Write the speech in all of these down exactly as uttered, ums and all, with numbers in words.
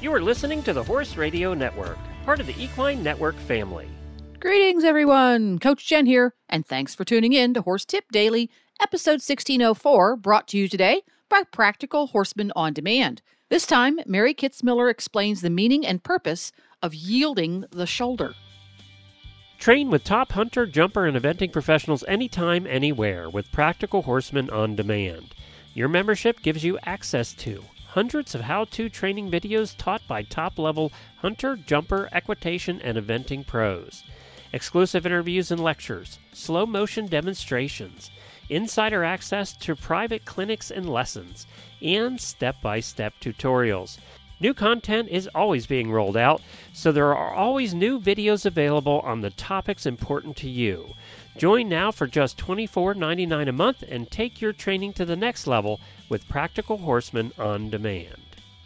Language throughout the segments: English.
You are listening to the Horse Radio Network, part of the Equine Network family. Greetings, everyone. Coach Jen here, and thanks for tuning in to Horse Tip Daily, episode sixteen oh four, brought to you today by Practical Horseman on Demand. This time, Mary Kitzmiller explains the meaning and purpose of yielding the shoulder. Train with top hunter, jumper, and eventing professionals anytime, anywhere with Practical Horseman on Demand. Your membership gives you access to hundreds of how-to training videos taught by top-level hunter, jumper, equitation, and eventing pros. Exclusive interviews and lectures, slow-motion demonstrations, insider access to private clinics and lessons, and step-by-step tutorials. New content is always being rolled out, so there are always new videos available on the topics important to you. Join now for just twenty-four ninety-nine a month and take your training to the next level with Practical Horseman on Demand.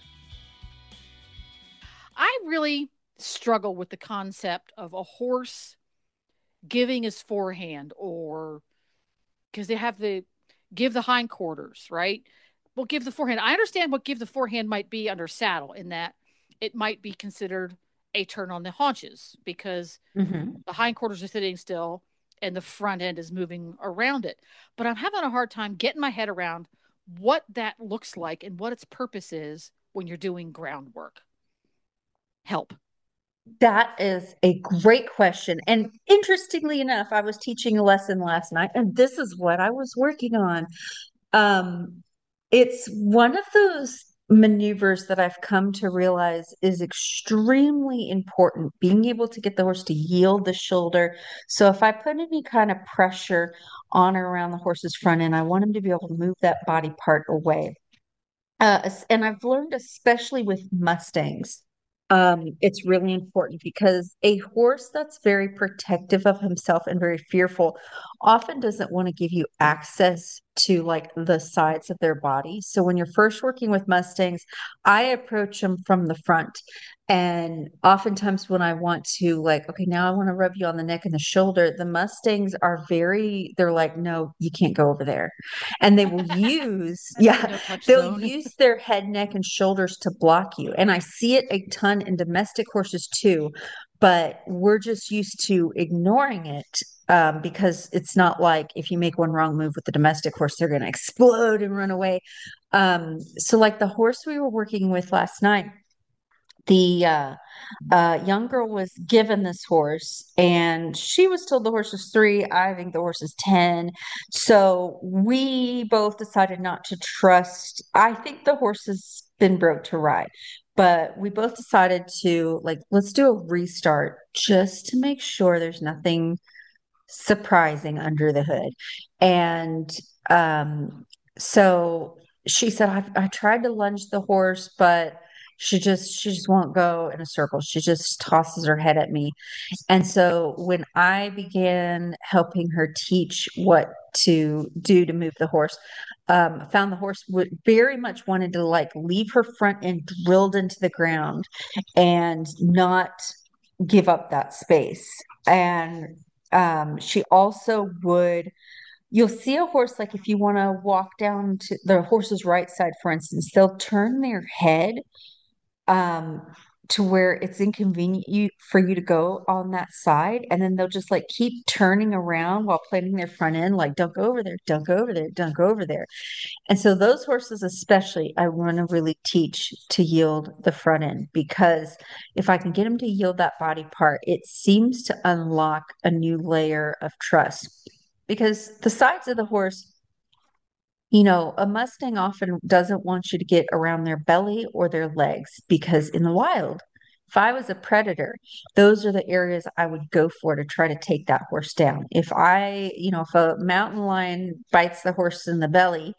I really struggle with the concept of a horse giving his forehand, or because they have the give the hindquarters, right? Well, give the forehand. I understand what give the forehand might be under saddle, in that it might be considered a turn on the haunches because mm-hmm. the hindquarters are sitting still and the front end is moving around it. But I'm having a hard time getting my head around what that looks like and what its purpose is when you're doing groundwork. Help. That is a great question. And interestingly enough, I was teaching a lesson last night, and this is what I was working on. Um, it's one of those maneuvers that I've come to realize is extremely important, being able to get the horse to yield the shoulder. So if I put any kind of pressure on or around the horse's front end, I want him to be able to move that body part away. Uh, and I've learned, especially with Mustangs, um, it's really important because a horse that's very protective of himself and very fearful often doesn't want to give you access to like the sides of their body. So when you're first working with Mustangs, I approach them from the front. And oftentimes when I want to like, okay, now I want to rub you on the neck and the shoulder, the Mustangs are very, they're like, no, you can't go over there. And they will use, yeah, they'll zone. use their head, neck, and shoulders to block you. And I see it a ton in domestic horses too, but we're just used to ignoring it. Um, because it's not like if you make one wrong move with the domestic horse, they're going to explode and run away. Um, so like the horse we were working with last night, the uh, uh, young girl was given this horse and she was told the horse was three. I think the horse is ten. So we both decided not to trust. I think the horse has been broke to ride. But we both decided to like, let's do a restart just to make sure there's nothing surprising under the hood. And um, so she said, I, I tried to lunge the horse, but she just, she just won't go in a circle. She just tosses her head at me. And so when I began helping her teach what to do to move the horse, um, found the horse would very much wanted to like leave her front end drilled into the ground and not give up that space. And um, she also would, you'll see a horse, like if you want to walk down to the horse's right side, for instance, they'll turn their head um, to where it's inconvenient you, for you to go on that side. And then they'll just like keep turning around while planting their front end, like don't go over there, don't go over there, don't go over there. And so those horses, especially, I want to really teach to yield the front end, because if I can get them to yield that body part, it seems to unlock a new layer of trust. Because the sides of the horse, you know, a Mustang often doesn't want you to get around their belly or their legs, because in the wild, if I was a predator, those are the areas I would go for to try to take that horse down. If I, you know, if a mountain lion bites the horse in the belly,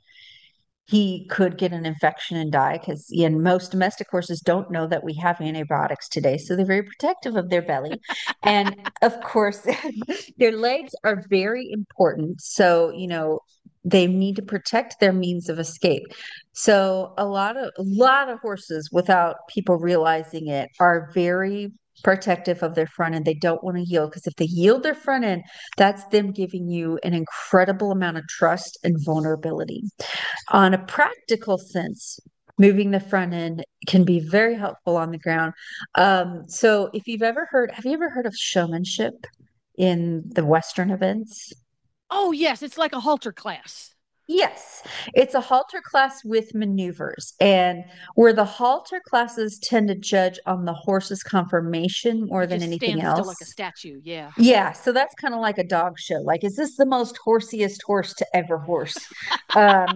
he could get an infection and die, because and most domestic horses don't know that we have antibiotics today. So they're very protective of their belly. And of course, their legs are very important. So, you know, they need to protect their means of escape. So a lot of a lot of horses, without people realizing it, are very protective of their front end. They don't want to yield, because if they yield their front end, that's them giving you an incredible amount of trust and vulnerability. On a practical sense, moving the front end can be very helpful on the ground. Um, so if you've ever heard, have you ever heard of showmanship in the Western events? Oh, yes, it's like a halter class. Yes, it's a halter class with maneuvers, and where the halter classes tend to judge on the horse's conformation more It than just anything stands still like a else. statue. Yeah. Yeah, so that's kind of like a dog show. Like, is this the most horsiest horse to ever horse? Um,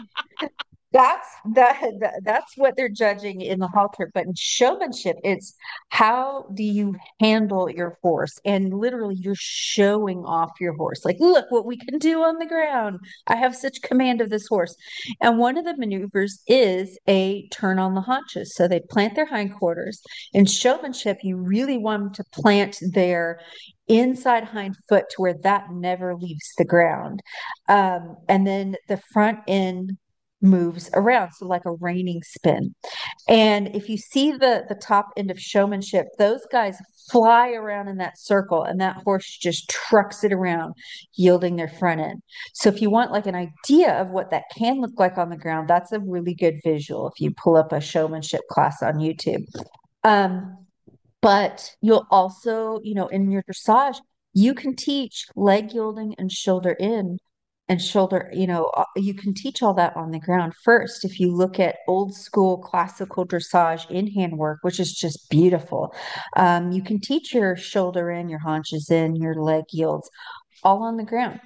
that's that, that that's what they're judging in the halter. But in showmanship, it's how do you handle your horse? And literally you're showing off your horse. Like, look what we can do on the ground. I have such command of this horse. And one of the maneuvers is a turn on the haunches. So they plant their hindquarters. In showmanship, you really want them to plant their inside hind foot to where that never leaves the ground. Um, and then the front end moves around, so like a reining spin. And if you see the the top end of showmanship, those guys fly around in that circle and that horse just trucks it around, yielding their front end. So if you want like an idea of what that can look like on the ground, that's a really good visual if you pull up a showmanship class on YouTube. Um, but you'll also, you know, in your dressage, you can teach leg yielding and shoulder in and shoulder, you know, uh, you can teach all that on the ground first. If you look at old school classical dressage in handwork, which is just beautiful, um, you can teach your shoulder in, your haunches in, your leg yields all on the ground.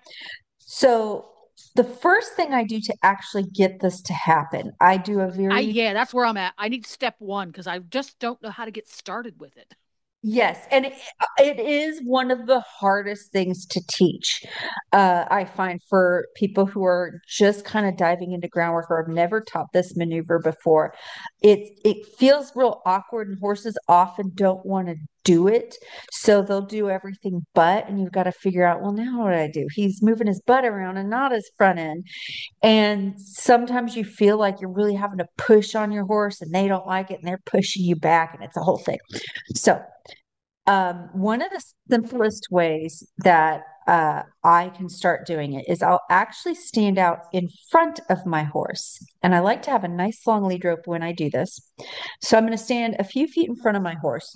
So the first thing I do to actually get this to happen, I do a I very yeah, that's where I'm at. I need step one because I just don't know how to get started with it. Yes, and it, it is one of the hardest things to teach. Uh, I find for people who are just kind of diving into groundwork or have never taught this maneuver before, it it feels real awkward, and horses often don't want to do it, so they'll do everything but, and you've got to figure out, well, now what do I do? He's moving his butt around and not his front end, and sometimes you feel like you're really having to push on your horse, and they don't like it, and they're pushing you back, and it's a whole thing. So um, one of the simplest ways that uh, I can start doing it is I'll actually stand out in front of my horse. And I like to have a nice long lead rope when I do this. So I'm going to stand a few feet in front of my horse.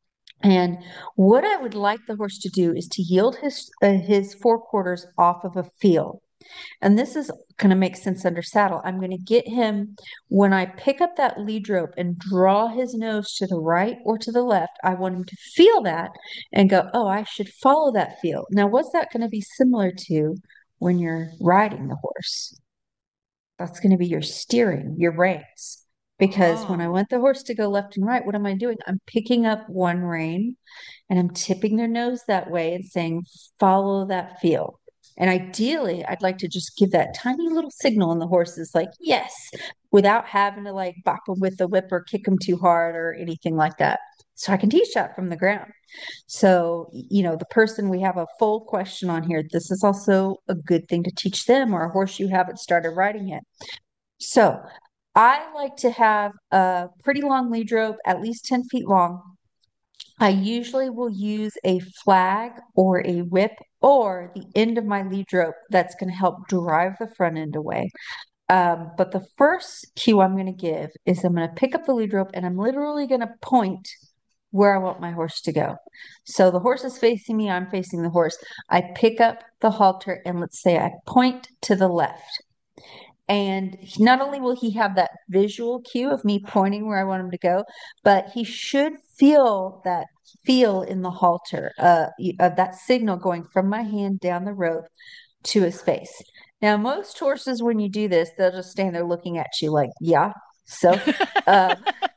And what I would like the horse to do is to yield his uh, his forequarters off of a feel. And this is going to make sense under saddle. I'm going to get him when I pick up that lead rope and draw his nose to the right or to the left. I want him to feel that and go, oh, I should follow that feel. Now, what's that going to be similar to when you're riding the horse? That's going to be your steering, your reins. Because when I Oh. want the horse to go left and right, what am I doing? I'm picking up one rein and I'm tipping their nose that way and saying, follow that feel. And ideally, I'd like to just give that tiny little signal, and the horse is like, yes, without having to like bop them with the whip or kick them too hard or anything like that. So I can teach that from the ground. So, you know, the person we have a full question on here, this is also a good thing to teach them, or a horse you haven't started riding yet. So I like to have a pretty long lead rope, at least ten feet long. I usually will use a flag or a whip or the end of my lead rope that's going to help drive the front end away. Um, but the first cue I'm going to give is I'm going to pick up the lead rope and I'm literally going to point where I want my horse to go. So the horse is facing me, I'm facing the horse. I pick up the halter and let's say I point to the left. And not only will he have that visual cue of me pointing where I want him to go, but he should feel that feel in the halter, uh, of that signal going from my hand down the rope to his face. Now, most horses, when you do this, they'll just stand there looking at you like, yeah. So, uh,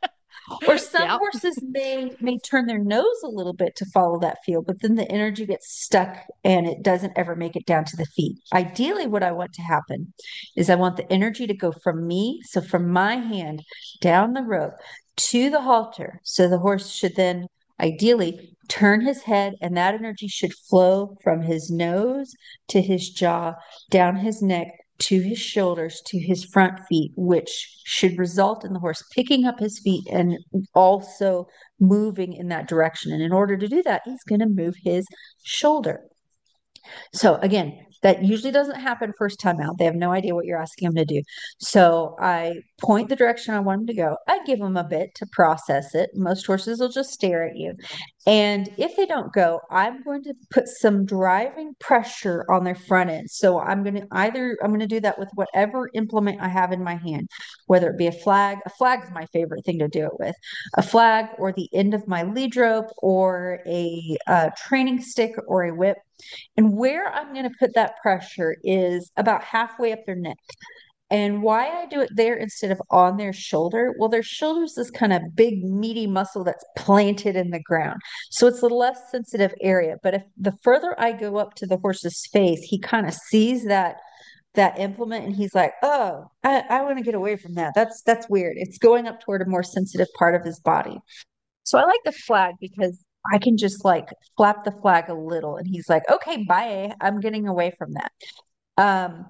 or some Yep. horses may may turn their nose a little bit to follow that field, but then the energy gets stuck and it doesn't ever make it down to the feet. Ideally, what I want to happen is I want the energy to go from me, so from my hand down the rope to the halter. So the horse should then ideally turn his head, and that energy should flow from his nose to his jaw, down his neck to his shoulders, to his front feet, which should result in the horse picking up his feet and also moving in that direction. And in order to do that, he's going to move his shoulder. So again, That usually doesn't happen first time out. They have no idea what you're asking them to do. So I point the direction I want them to go. I give them a bit to process it. Most horses will just stare at you. And if they don't go, I'm going to put some driving pressure on their front end. So I'm going to either, I'm going to do that with whatever implement I have in my hand, whether it be a flag. A flag is my favorite thing to do it with. A flag or the end of my lead rope or a uh, training stick or a whip. And where I'm going to put that pressure is about halfway up their neck. And why I do it there instead of on their shoulder, well, their shoulder is this kind of big, meaty muscle that's planted in the ground. So it's a less sensitive area. But if the further I go up to the horse's face, he kind of sees that that implement and he's like, oh, I, I want to get away from that. That's that's weird. It's going up toward a more sensitive part of his body. So I like the flag because I can just like flap the flag a little and he's like, okay, bye. I'm getting away from that. Um,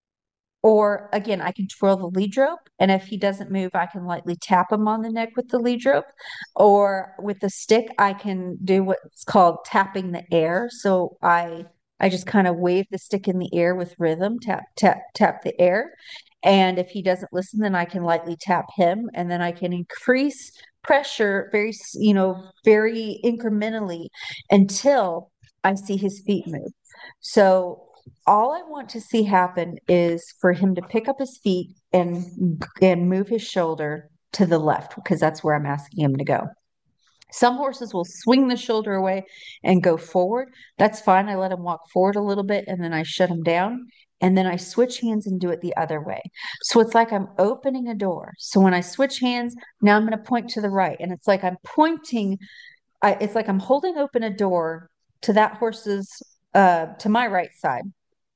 or again, I can twirl the lead rope, and if he doesn't move, I can lightly tap him on the neck with the lead rope. Or with the stick, I can do what's called tapping the air. So I I just kind of wave the stick in the air with rhythm, tap, tap, tap the air. And if he doesn't listen, then I can lightly tap him, and then I can increase pressure very, you know, very incrementally until I see his feet move. So all I want to see happen is for him to pick up his feet and and move his shoulder to the left because that's where I'm asking him to go. Some horses will swing the shoulder away and go forward. That's fine. I let him walk forward a little bit and then I shut him down. And then I switch hands and do it the other way. So it's like I'm opening a door. So when I switch hands, now I'm going to point to the right. And it's like I'm pointing, I, it's like I'm holding open a door to that horse's, uh, to my right side.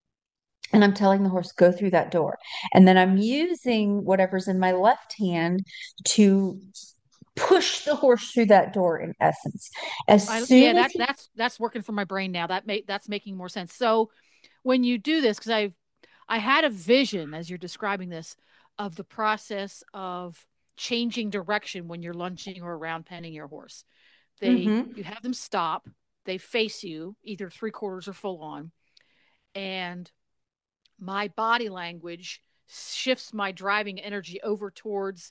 And I'm telling the horse, go through that door. And then I'm using whatever's in my left hand to push the horse through that door in essence. As I, yeah, soon as that he, that's that's working for my brain now. That make that's making more sense. So when you do this, because I I had a vision as you're describing this of the process of changing direction when you're lunging or around penning your horse. They mm-hmm, you have them stop, they face you, either three quarters or full on, and my body language shifts my driving energy over towards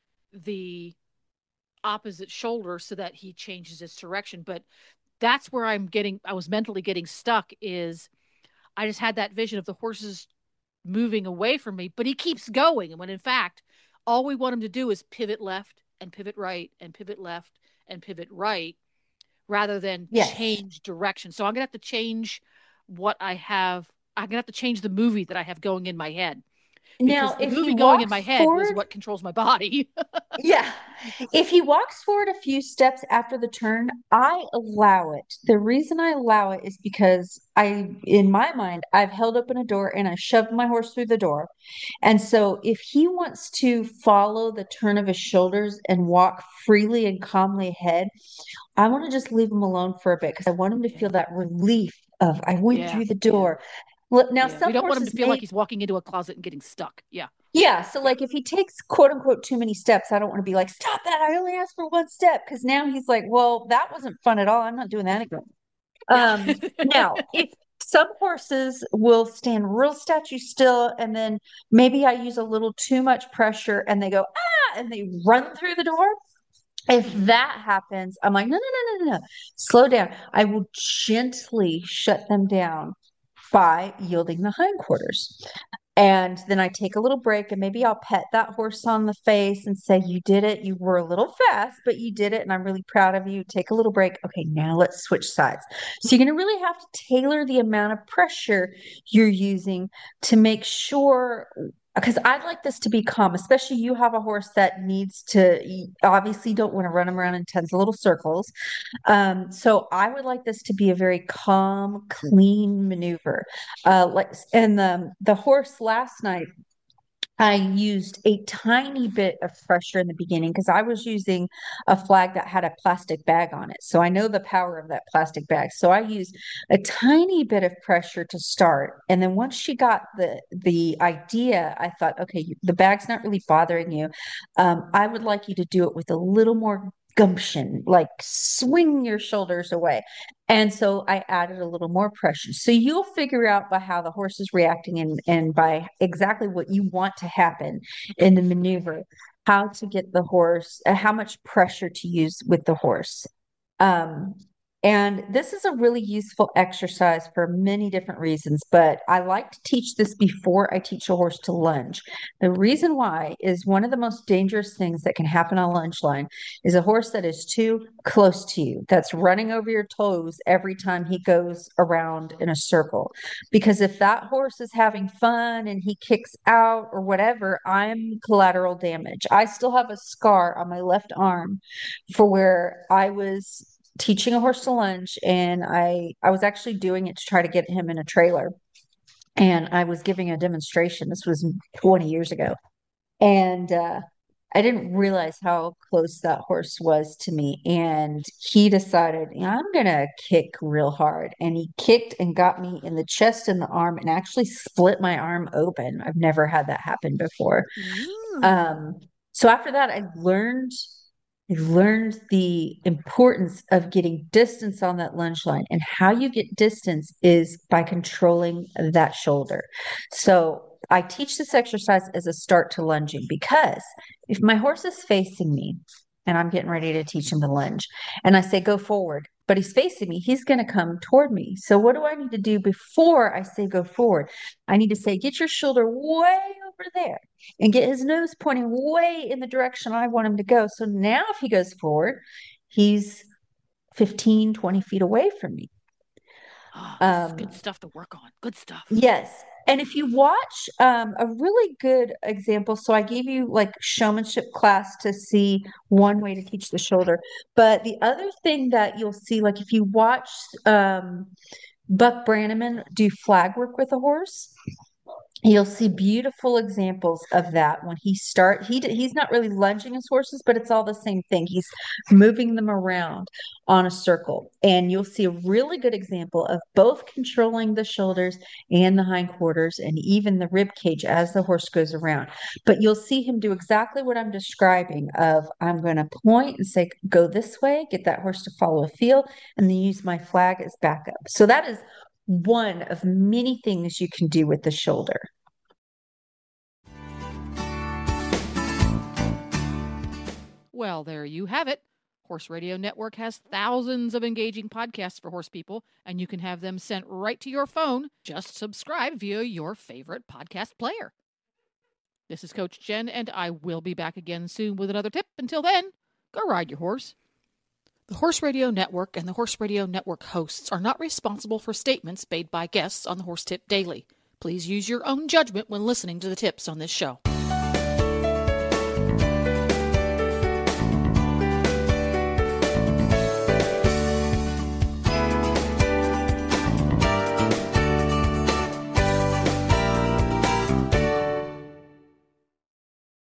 the opposite shoulder so that he changes its direction. But that's where I'm getting, I was mentally getting stuck is I just had that vision of the horses moving away from me, but he keeps going. And when in fact, all we want him to do is pivot left and pivot right and pivot left and pivot right rather than yes. change direction. So I'm going to have to change what I have. I'm going to have to change the movie that I have going in my head because Now, the if he movie going in my walks head was forward, what controls my body. yeah, if he walks forward a few steps after the turn, I allow it. The reason I allow it is because I, in my mind, I've held open a door and I shoved my horse through the door. And so if he wants to follow the turn of his shoulders and walk freely and calmly ahead, I want to just leave him alone for a bit because I want him to Yeah. feel that relief of I went Yeah. through the Yeah. door. Well, now Yeah. We some don't want him to horses feel like may, he's walking into a closet and getting stuck. Yeah. yeah. So Yeah. like if he takes quote unquote too many steps, I don't want to be like, stop that. I only asked for one step because now he's like, well, that wasn't fun at all. I'm not doing that again. Yeah. Um, now if some horses will stand real statue still and then maybe I use a little too much pressure and they go, ah, and they run through the door. If Mhm. that happens, I'm like, no, no, no, no, no, no. Slow down. I will gently shut them down by yielding the hindquarters. And then I take a little break and maybe I'll pet that horse on the face and say, you did it. You were a little fast, but you did it. And I'm really proud of you. Take a little break. Okay, now let's switch sides. So you're going to really have to tailor the amount of pressure you're using to make sure, because I'd like this to be calm, especially you have a horse that needs to, you obviously don't want to run him around in tons of little circles. Um, so I would like this to be a very calm, clean maneuver. Uh, like, and the the horse last night, I used a tiny bit of pressure in the beginning because I was using a flag that had a plastic bag on it. So I know the power of that plastic bag. So I used a tiny bit of pressure to start. And then once she got the the idea, I thought, okay, you, the bag's not really bothering you. Um, I would like you to do it with a little more gumption, like swing your shoulders away. And so I added a little more pressure. So you'll figure out by how the horse is reacting and, and by exactly what you want to happen in the maneuver, how to get the horse, uh, how much pressure to use with the horse. Um, and this is a really useful exercise for many different reasons, but I like to teach this before I teach a horse to lunge. The reason why is one of the most dangerous things that can happen on a lunge line is a horse that is too close to you, that's running over your toes every time he goes around in a circle. Because if that horse is having fun and he kicks out or whatever, I'm collateral damage. I still have a scar on my left arm for where I was teaching a horse to lunge, and I I was actually doing it to try to get him in a trailer. And I was giving a demonstration. This was twenty years ago. And uh, I didn't realize how close that horse was to me. And he decided, "Yeah, I'm going to kick real hard." And he kicked and got me in the chest and the arm and actually split my arm open. I've never had that happen before. Mm. Um, so after that, I learned I learned the importance of getting distance on that lunge line, and how you get distance is by controlling that shoulder. So I teach this exercise as a start to lunging, because if my horse is facing me and I'm getting ready to teach him to lunge and I say, go forward, but he's facing me, he's going to come toward me. So what do I need to do before I say go forward? I need to say, get your shoulder way over there and get his nose pointing way in the direction I want him to go. So now if he goes forward, he's fifteen, twenty feet away from me. Oh, this is Um, good stuff to work on. Good stuff. Yes. And if you watch um, a really good example, so I gave you like showmanship class to see one way to teach the shoulder. But the other thing that you'll see, like if you watch um, Buck Brannaman do flag work with a horse, you'll see beautiful examples of that when he start he he's not really lunging his horses, but it's all the same thing. He's moving them around on a circle, and you'll see a really good example of both controlling the shoulders and the hindquarters and even the rib cage as the horse goes around. But you'll see him do exactly what I'm describing of, I'm going to point and say go this way, get that horse to follow a feel, and then use my flag as backup. So that is one of many things you can do with the shoulder. Well, there you have it. Horse Radio Network has thousands of engaging podcasts for horse people, and you can have them sent right to your phone. Just subscribe via your favorite podcast player. This is Coach Jen, and I will be back again soon with another tip. Until then, go ride your horse. The Horse Radio Network and the Horse Radio Network hosts are not responsible for statements made by guests on the Horse Tip Daily. Please use your own judgment when listening to the tips on this show.